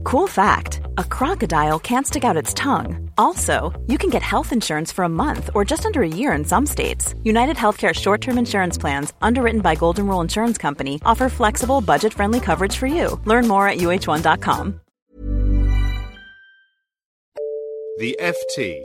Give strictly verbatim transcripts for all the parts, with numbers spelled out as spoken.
Cool fact, a crocodile can't stick out its tongue. Also, you can get health insurance for a month or just under a year in some states. United Healthcare short-term insurance plans, underwritten by Golden Rule Insurance Company, offer flexible, budget-friendly coverage for you. Learn more at U H one dot com. The F T.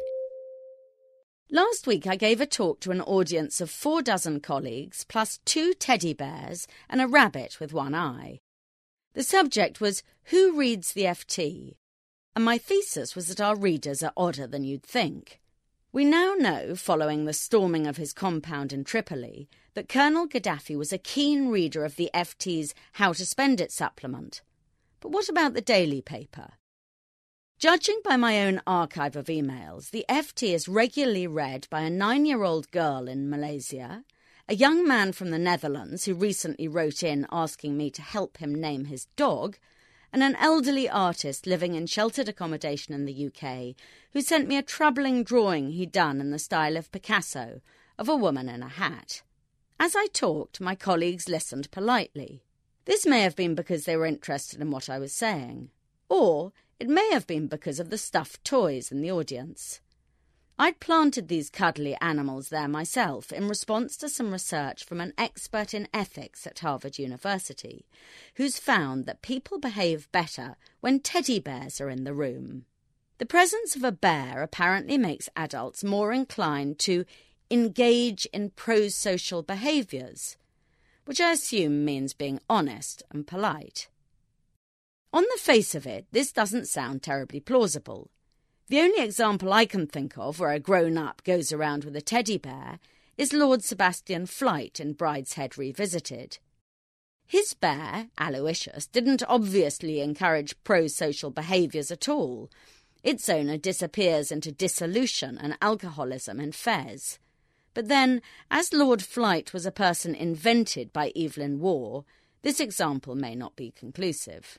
Last week I gave a talk to an audience of four dozen colleagues, plus two teddy bears and a rabbit with one eye. The subject was, who reads the F T? And my thesis was that our readers are odder than you'd think. We now know, following the storming of his compound in Tripoli, that Colonel Gaddafi was a keen reader of the F T's How to Spend It supplement. But what about the daily paper? Judging by my own archive of emails, the F T is regularly read by a nine-year-old girl in Malaysia, a young man from the Netherlands who recently wrote in asking me to help him name his dog, and an elderly artist living in sheltered accommodation in the U K who sent me a troubling drawing he'd done in the style of Picasso of a woman in a hat. As I talked, my colleagues listened politely. This may have been because they were interested in what I was saying, or it may have been because of the stuffed toys in the audience. I'd planted these cuddly animals there myself in response to some research from an expert in ethics at Harvard University, who's found that people behave better when teddy bears are in the room. The presence of a bear apparently makes adults more inclined to engage in pro-social behaviours, which I assume means being honest and polite. On the face of it, this doesn't sound terribly plausible. The only example I can think of where a grown-up goes around with a teddy bear is Lord Sebastian Flyte in Brideshead Revisited. His bear, Aloysius, didn't obviously encourage pro-social behaviours at all. Its owner disappears into dissolution and alcoholism in Fez. But then, as Lord Flyte was a person invented by Evelyn Waugh, this example may not be conclusive.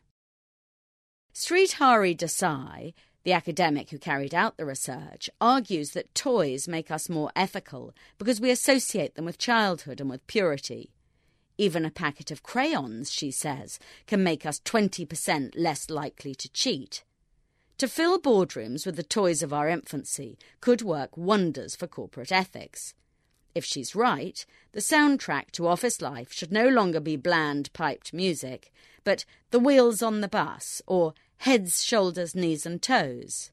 Sridhari Desai, the academic who carried out the research, argues that toys make us more ethical because we associate them with childhood and with purity. Even a packet of crayons, she says, can make us twenty percent less likely to cheat. To fill boardrooms with the toys of our infancy could work wonders for corporate ethics. If she's right, the soundtrack to office life should no longer be bland piped music, but The Wheels on the Bus or Heads, Shoulders, Knees and Toes.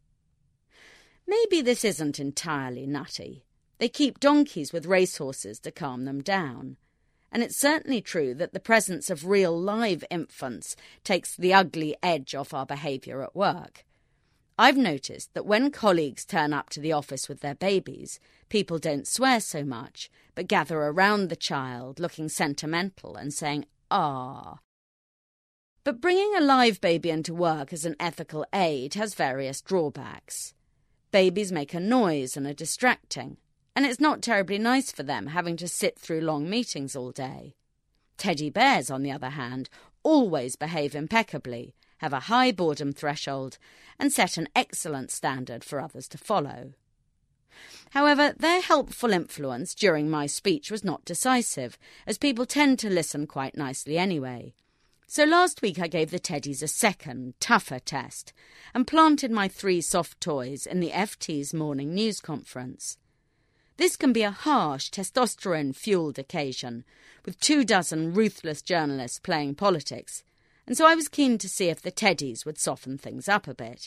Maybe this isn't entirely nutty. They keep donkeys with racehorses to calm them down. And it's certainly true that the presence of real live infants takes the ugly edge off our behaviour at work. I've noticed that when colleagues turn up to the office with their babies, people don't swear so much, but gather around the child looking sentimental and saying, "Ah." But bringing a live baby into work as an ethical aid has various drawbacks. Babies make a noise and are distracting, and it's not terribly nice for them having to sit through long meetings all day. Teddy bears, on the other hand, always behave impeccably, have a high boredom threshold, and set an excellent standard for others to follow. However, their helpful influence during my speech was not decisive, as people tend to listen quite nicely anyway. So last week I gave the teddies a second, tougher test and planted my three soft toys in the F T's morning news conference. This can be a harsh, testosterone-fuelled occasion, with two dozen ruthless journalists playing politics, and so I was keen to see if the teddies would soften things up a bit.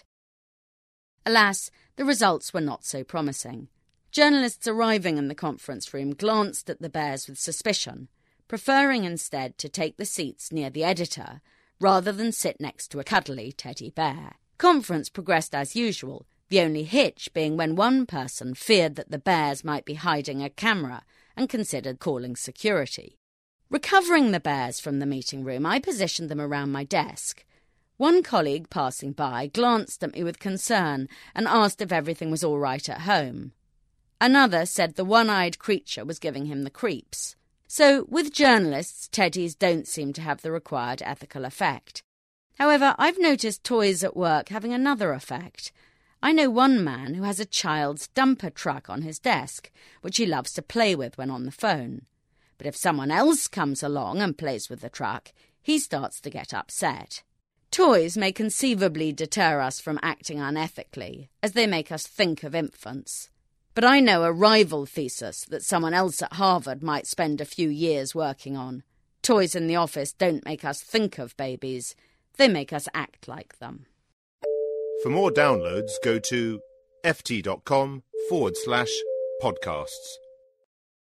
Alas, the results were not so promising. Journalists arriving in the conference room glanced at the bears with suspicion, preferring instead to take the seats near the editor rather than sit next to a cuddly teddy bear. Conference progressed as usual, the only hitch being when one person feared that the bears might be hiding a camera and considered calling security. Recovering the bears from the meeting room, I positioned them around my desk. One colleague passing by glanced at me with concern and asked if everything was all right at home. Another said the one-eyed creature was giving him the creeps. So, with journalists, teddies don't seem to have the required ethical effect. However, I've noticed toys at work having another effect. I know one man who has a child's dumper truck on his desk, which he loves to play with when on the phone. But if someone else comes along and plays with the truck, he starts to get upset. Toys may conceivably deter us from acting unethically, as they make us think of infants. But I know a rival thesis that someone else at Harvard might spend a few years working on. Toys in the office don't make us think of babies, they make us act like them. For more downloads, go to ft.com forward slash podcasts.